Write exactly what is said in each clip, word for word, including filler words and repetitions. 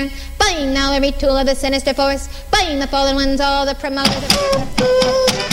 there. Buying now every tool of the sinister force. Buying the fallen ones, all the promoters of...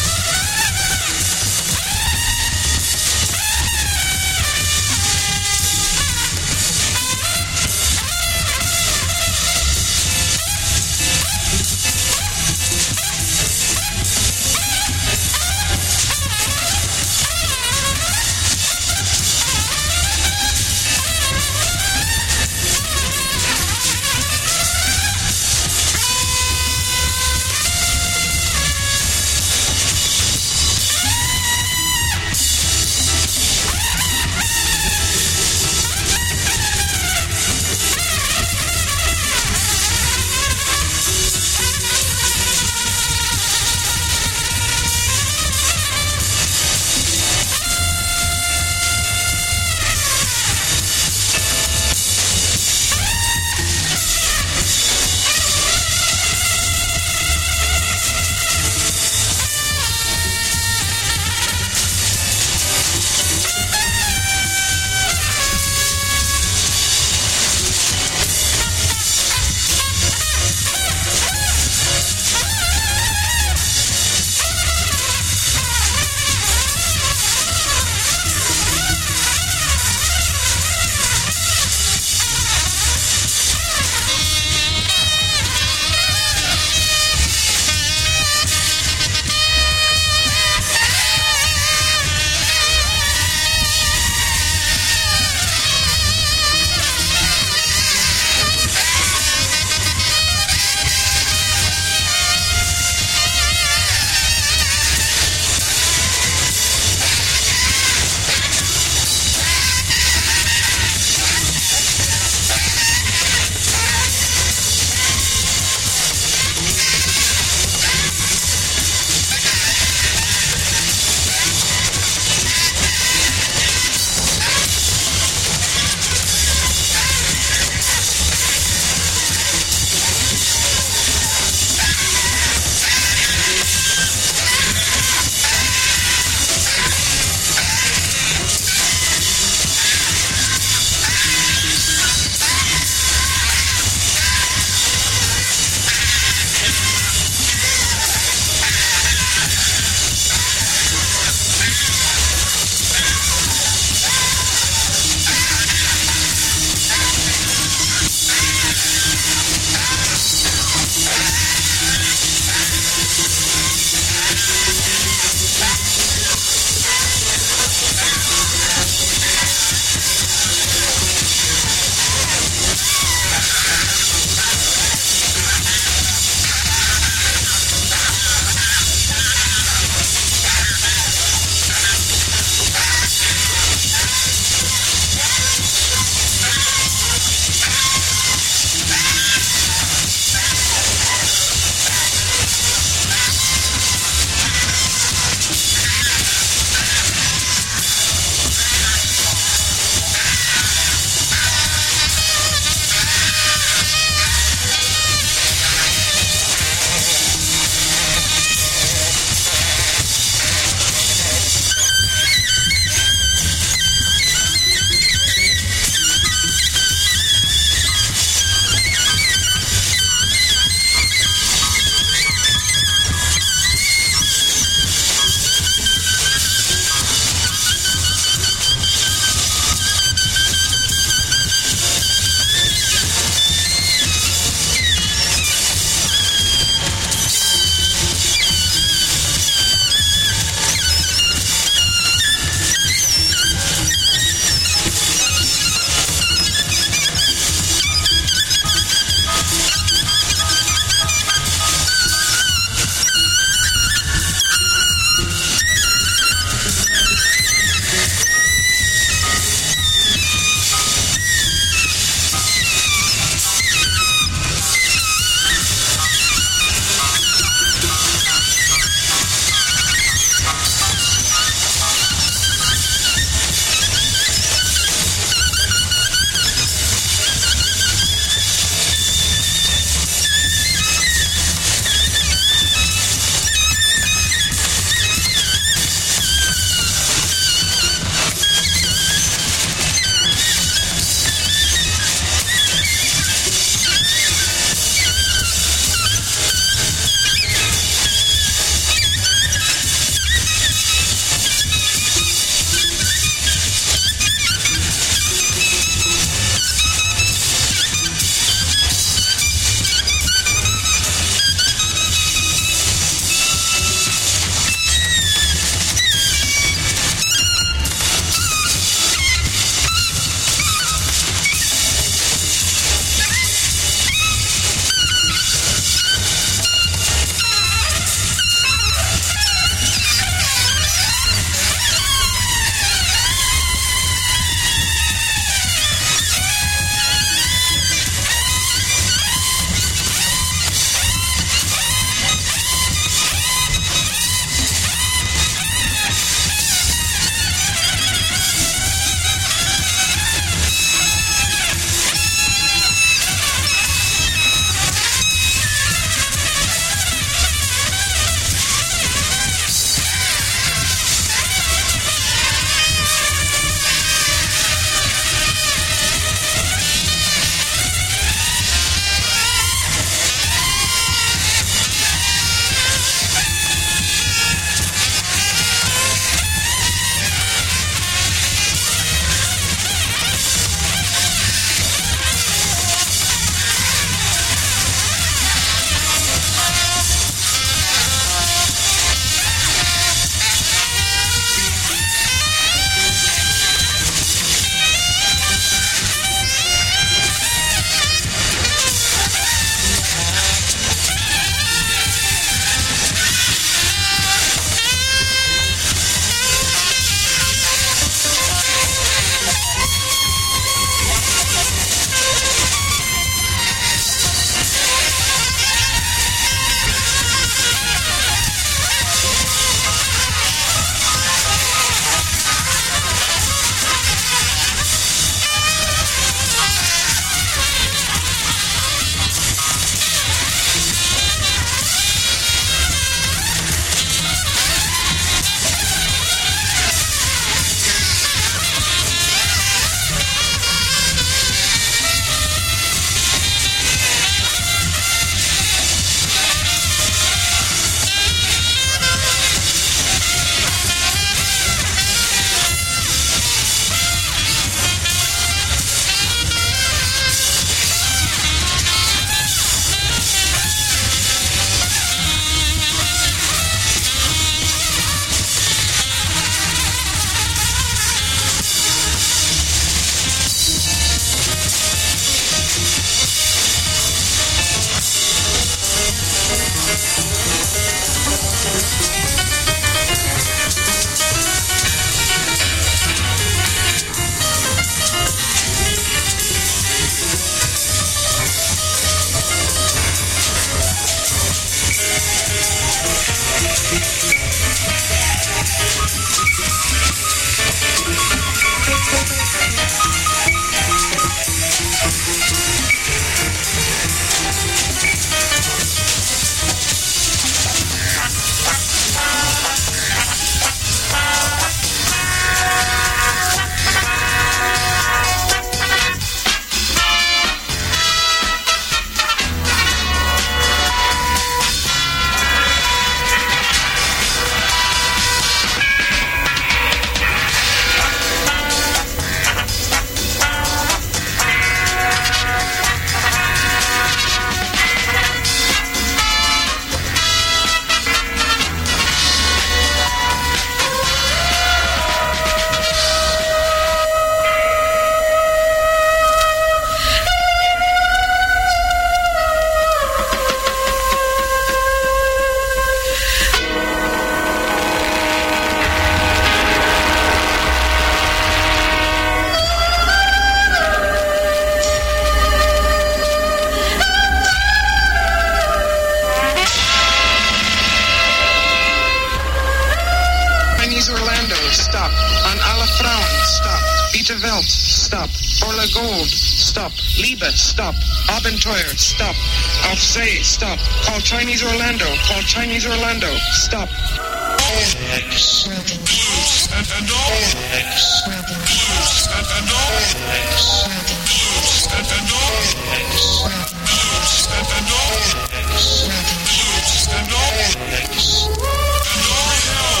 Chinese Orlando, stop. On Alle Frauen, stop. Beta Welt, stop. Orla Gold, stop. Liebe, stop. Abenteuer, stop. Auf See, stop. Call Chinese Orlando, call Chinese Orlando, stop. X. Blues and and all. X. Blues and and all. X. Blues and and all. X. Blues and and all. X. Blues and all. X. And all hell.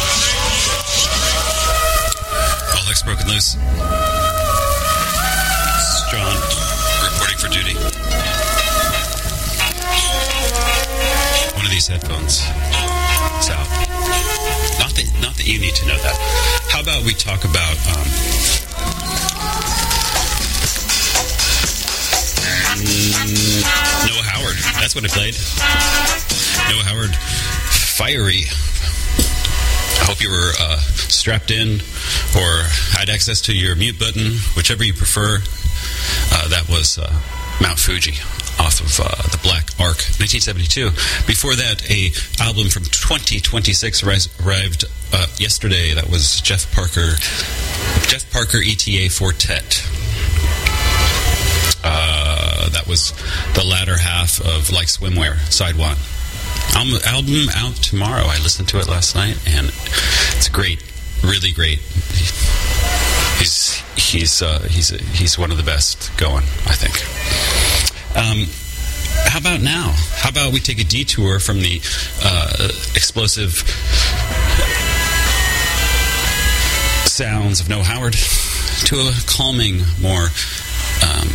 All X broken loose. John reporting for duty. One of these headphones is out. Not that, not that you need to know that. How about we talk about um, Noah Howard? That's what I played. Noah Howard, Fiery. I hope you were uh, strapped in or had access to your mute button, whichever you prefer. Uh, that was uh, Mount Fuji off of uh, the Black Ark, nineteen seventy-two. Before that, a album from twenty twenty-six arrived uh, yesterday. That was Jeff Parker, Jeff Parker E T A Fortet. Uh, that was the latter half of Like Swimwear, side one. Album, album out tomorrow. I listened to it last night, and it's great, really great. He's he's uh, he's he's one of the best going, I think. Um, how about now? How about we take a detour from the uh, explosive sounds of Noah Howard to a calming, more um,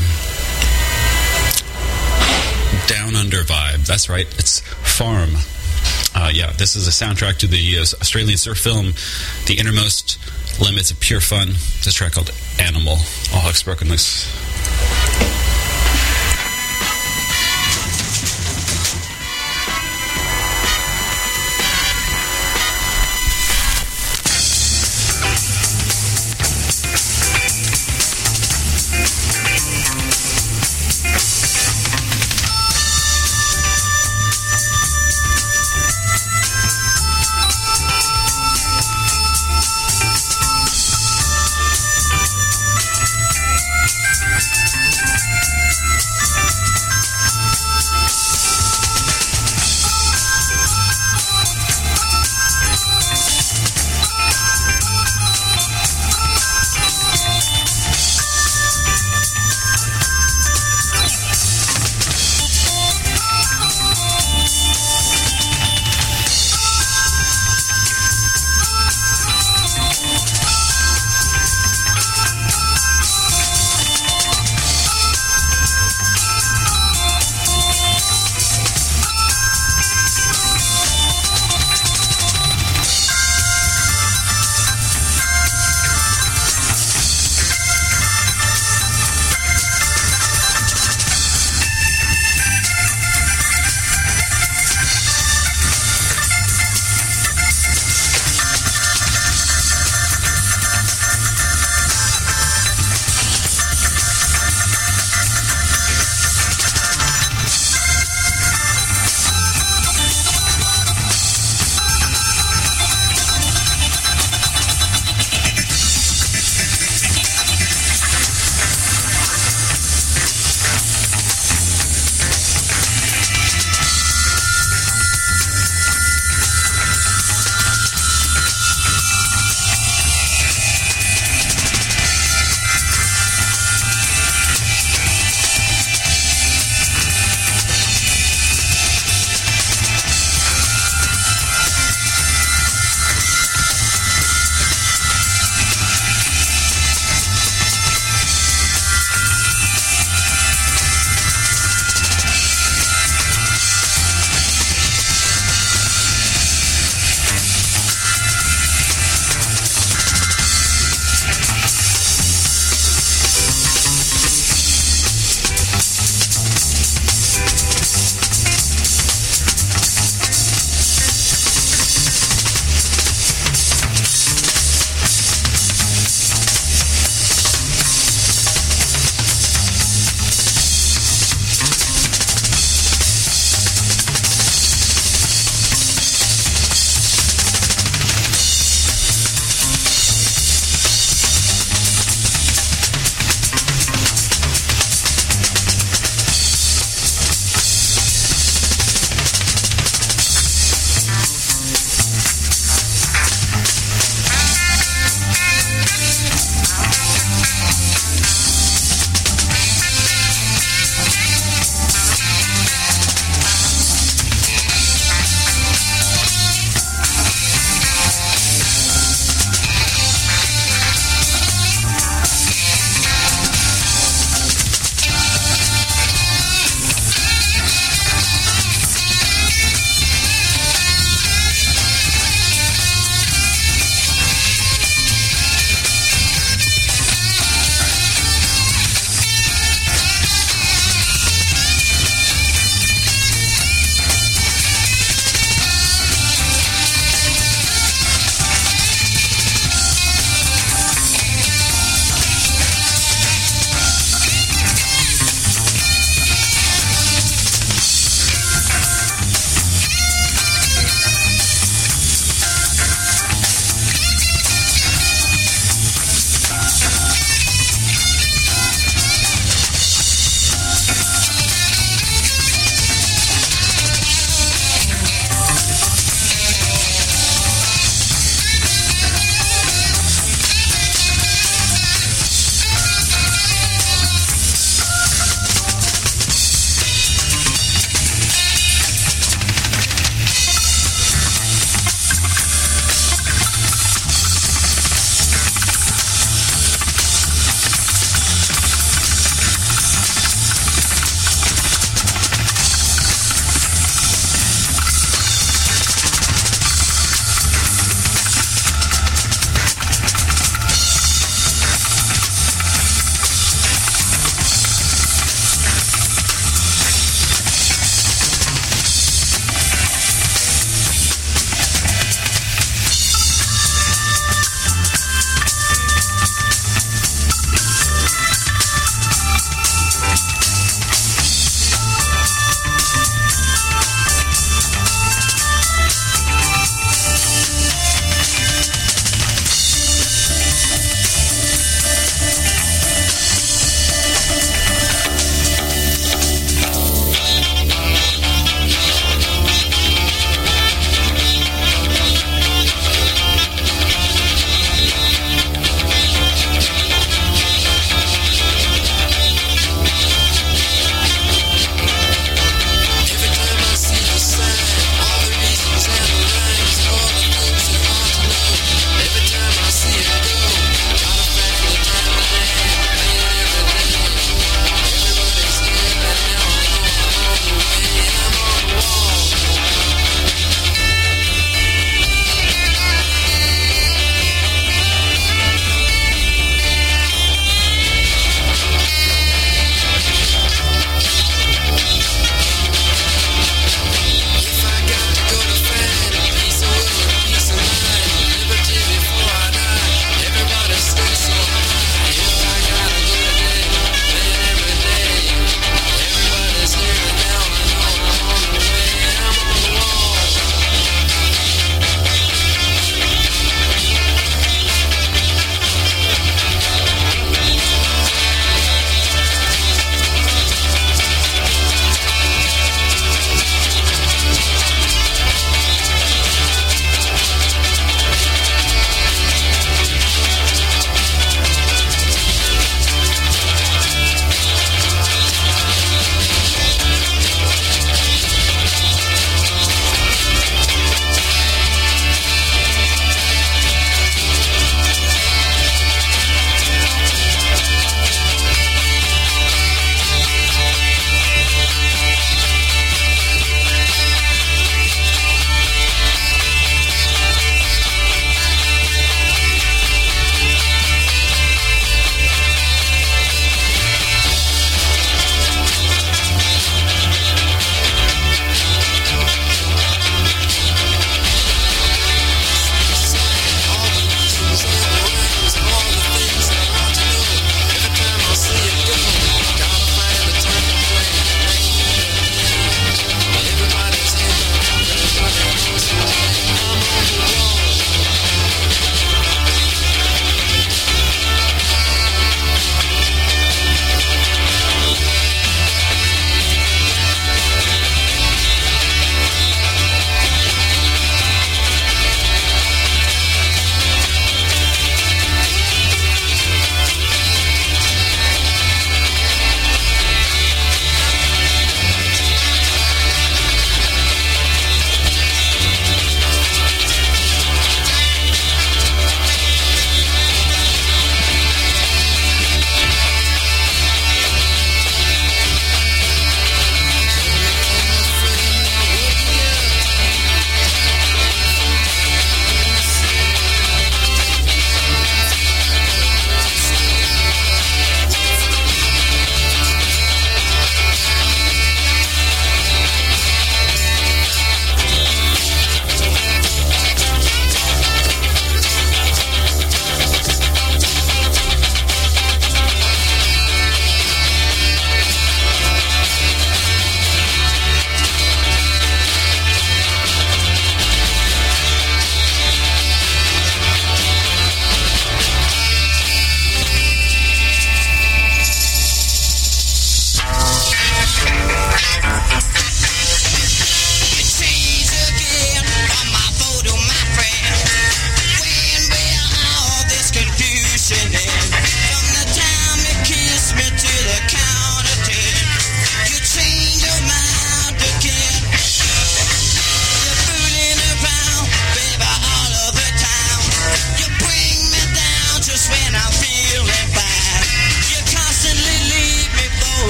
down under vibe. That's right. It's Farm. Uh, yeah, this is a soundtrack to the uh, Australian surf film, The Innermost Limits of Pure Fun. This is a track called Animal. All X broken loose.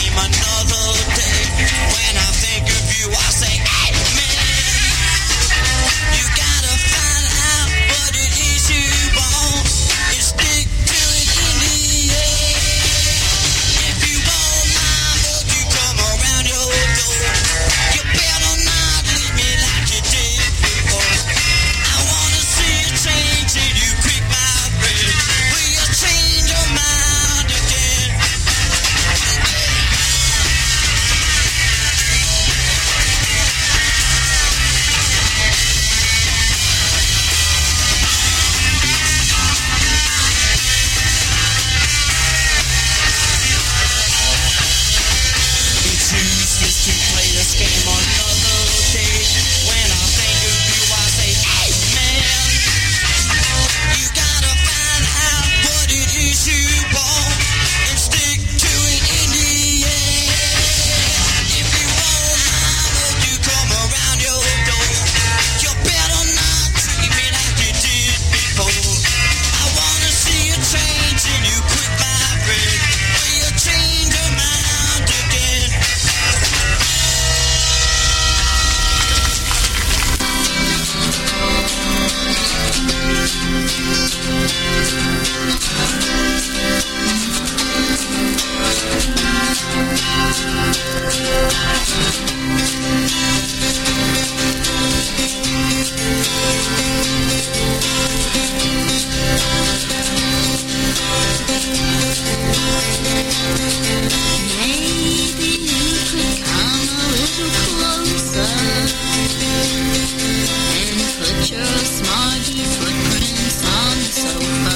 came another day. When I think of you, I say, hey, man, you gotta find out what it is you want and stick to it in the end. If you want my love, you come around your door. You better not leave me like you did before. I wanna see you change till you quick my bread. Will you change your mind again? It's useless to play this game another day. When I think of you, I say, hey, man, you gotta find out what it is you want and stick to it in the end. If you want my love, you come around your door. You better not treat me like you did before. I wanna see you change and you quit my bread. Will you change your mind again? Maybe you could come a little closer and put your smarty footprints on the sofa.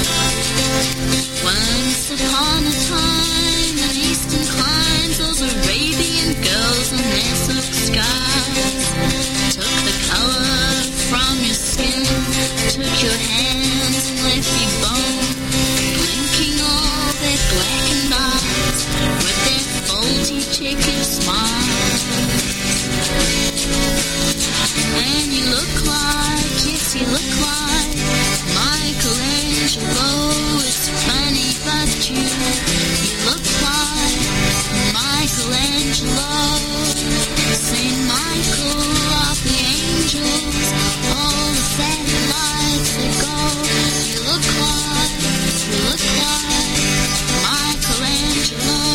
Once upon a time, in eastern climes, those Arabian girls in their silk skies took the color from your skin, took your hands and left you bone, blinking all their blackened eyes with their faulty chicken smiles. And you look like, yes, you look like Michelangelo. It's funny, but you, you look like Michelangelo. Saint Michael of the angels, all the satellites that go. You look like, you look like Michelangelo.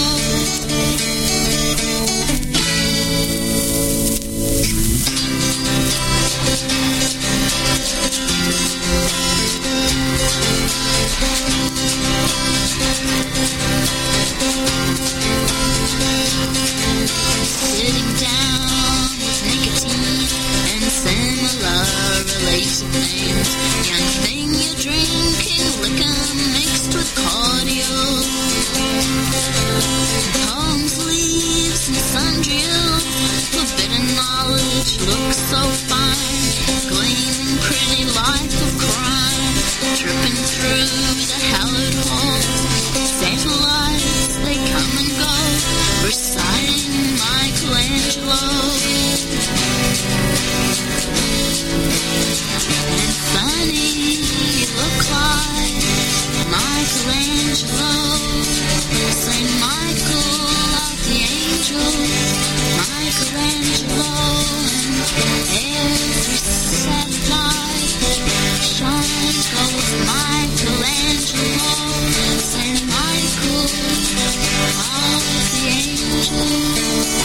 Sitting down with nicotine and similar related names. Young thing, you're drinking liquor mixed with cordial. Palms, leaves, and sundries. Forbidden knowledge looks so fine. Gleaming pretty life of crime. Tripping through the hallowed halls. Satellites, they come and go. Reciting Michelangelo. And funny, you look like Michelangelo. Saint Michael of the angels, Michelangelo. And every satellite shines gold Michelangelo. Saint Michael of the angels.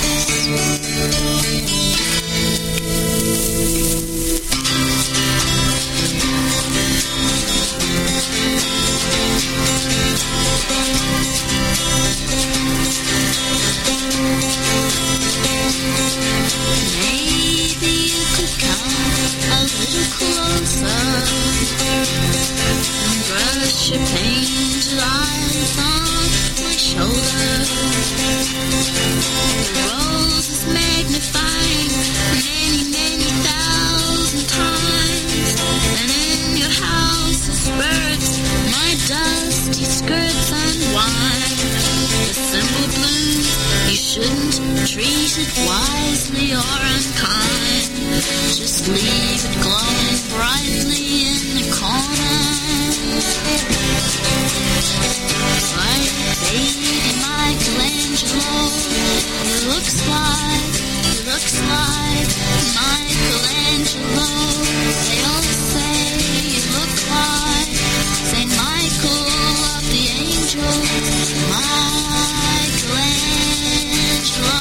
Maybe you could come a little closer and brush your painted eyes on my shoulder. The rose is magnifying many, many thousand times, and in your house is birds, my dusty skirts unwind. The symbol blue, you shouldn't treat it wisely or unkind. Just leave it glowing brightly in the corner. Like baby Michelangelo. looks like, he looks like Michelangelo. They all say you look like Saint Michael of the Angels, Michelangelo.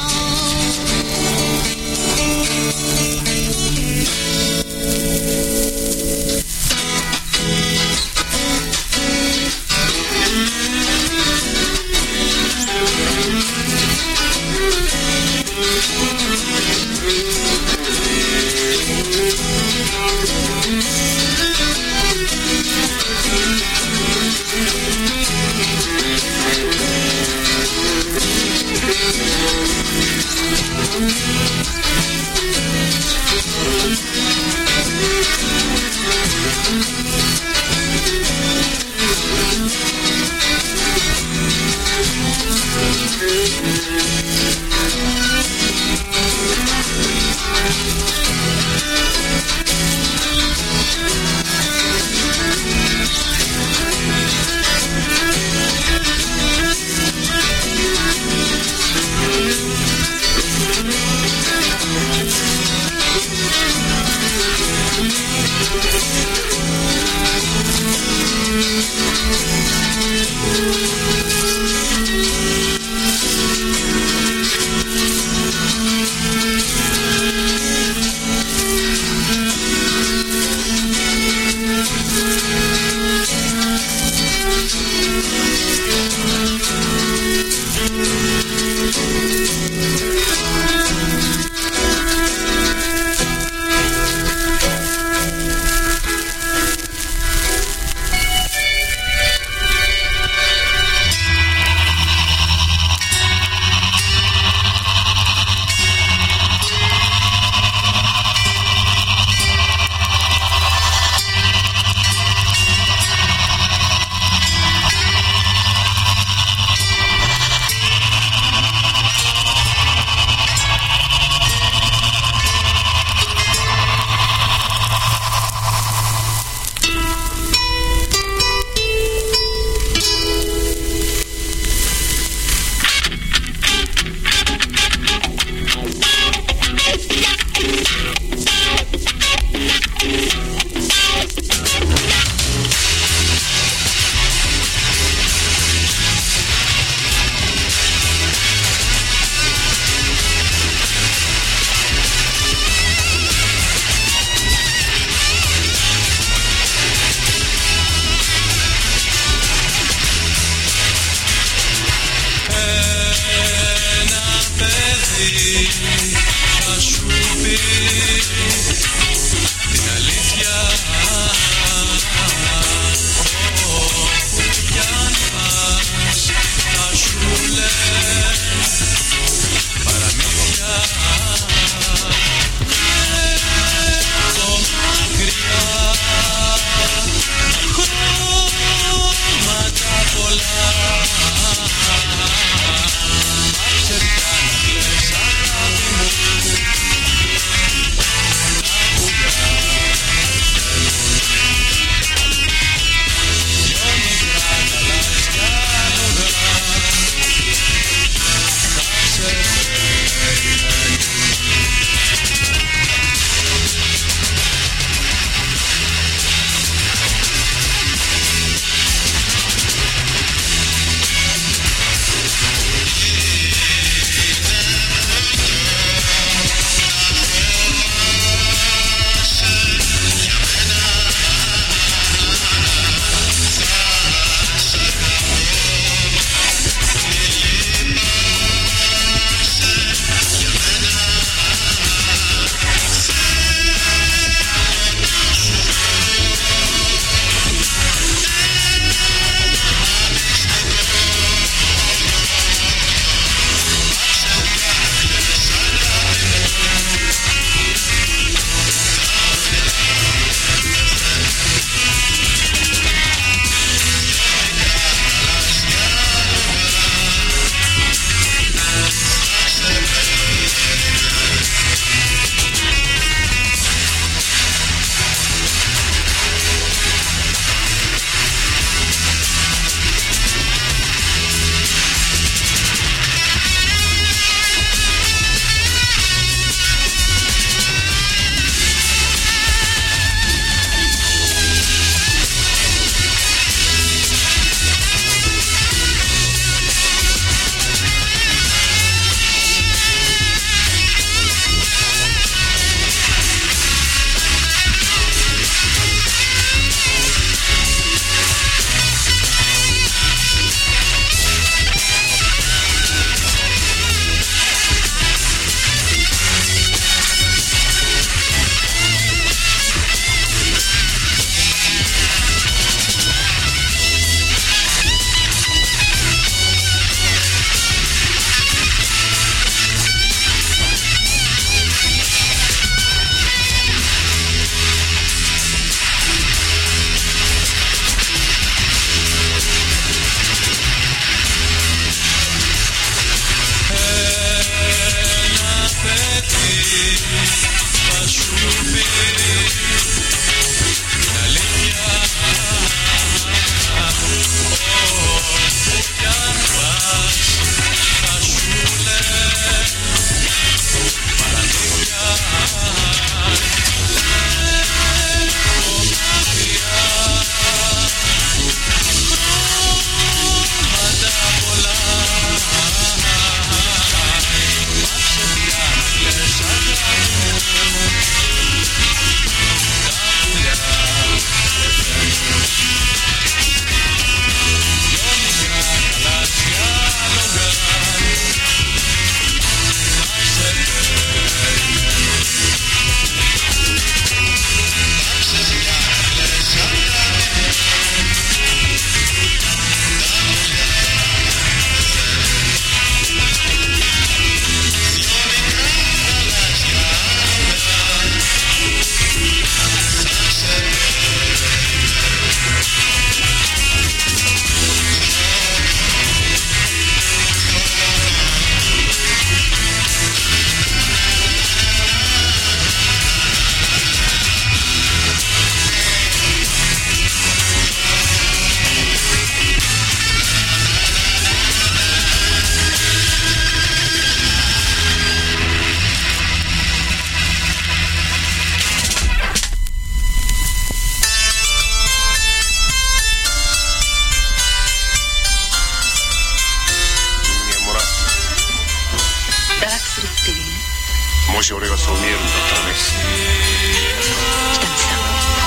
もし俺がそう見えるんだったらね。 北見さん、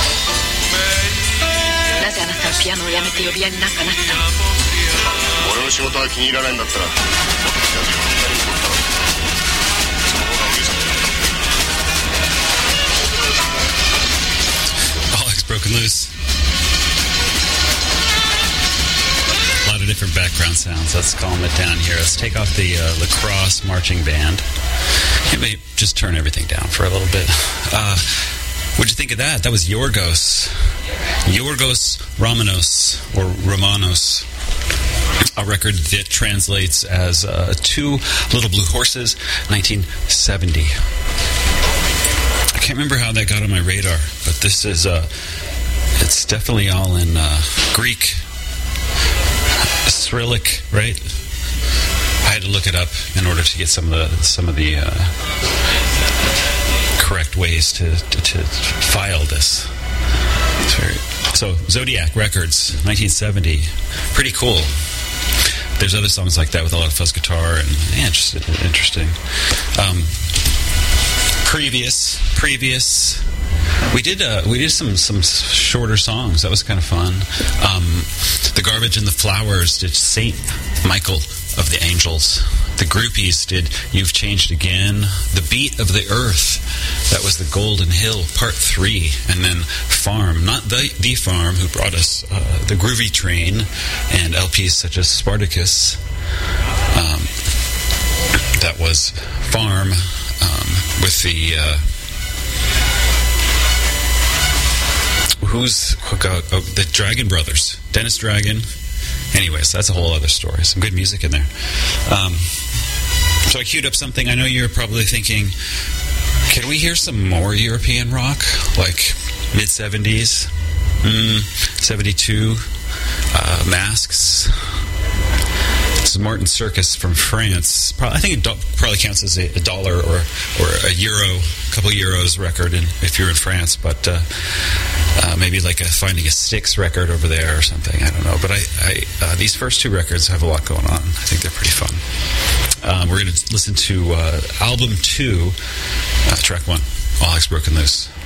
なぜあなたはピアノをやめて呼び屋になんかなったの？ 俺の仕事は気に入らないんだったら元のピアノをやりに戻ったらその方が上様だった。 All X Broken Loose. A lot of different background sounds. Let's calm it down here. Let's take off the uh, lacrosse marching band. You may just turn everything down for a little bit. Uh, what'd you think of that? That was Yorgos. Yorgos Romanos, or Romanos. A record that translates as uh, Two Little Blue Horses, nineteen seventy. I can't remember how that got on my radar, but this is, uh, it's definitely all in uh, Greek. Cyrillic, right? I had to look it up in order to get some of the some of the uh, correct ways to, to, to file this. It's very, so Zodiac Records, nineteen seventy, pretty cool. There's other songs like that with a lot of fuzz guitar and yeah, interesting. interesting. Um, previous, previous. We did uh, we did some, some shorter songs. That was kind of fun. Um, the Garbage and the Flowers did Saint Michael of the Angels. The Groupies did You've Changed Again. The Beat of the Earth, that was the Golden Hill Part three. And then Farm, not the, the Farm, who brought us uh, the Groovy Train and L Ps such as Spartacus. Um, that was Farm um, with the... Uh, Who's oh, oh, the Dragon Brothers? Dennis Dragon. Anyways, that's a whole other story. Some good music in there. Um, so I queued up something. I know you're probably thinking, can we hear some more European rock? Like mid-seventies? Mm, seventy-two? Uh, Masks? This is Martin Circus from France. Probably, I think it do- probably counts as a, a dollar or or a euro, a couple euros record in, if you're in France. But uh, uh, maybe like a Finding a Styx record over there or something. I don't know. But I, I uh, these first two records have a lot going on. I think they're pretty fun. Um, we're going to listen to uh, album two, uh, track one, All X Broken Loose.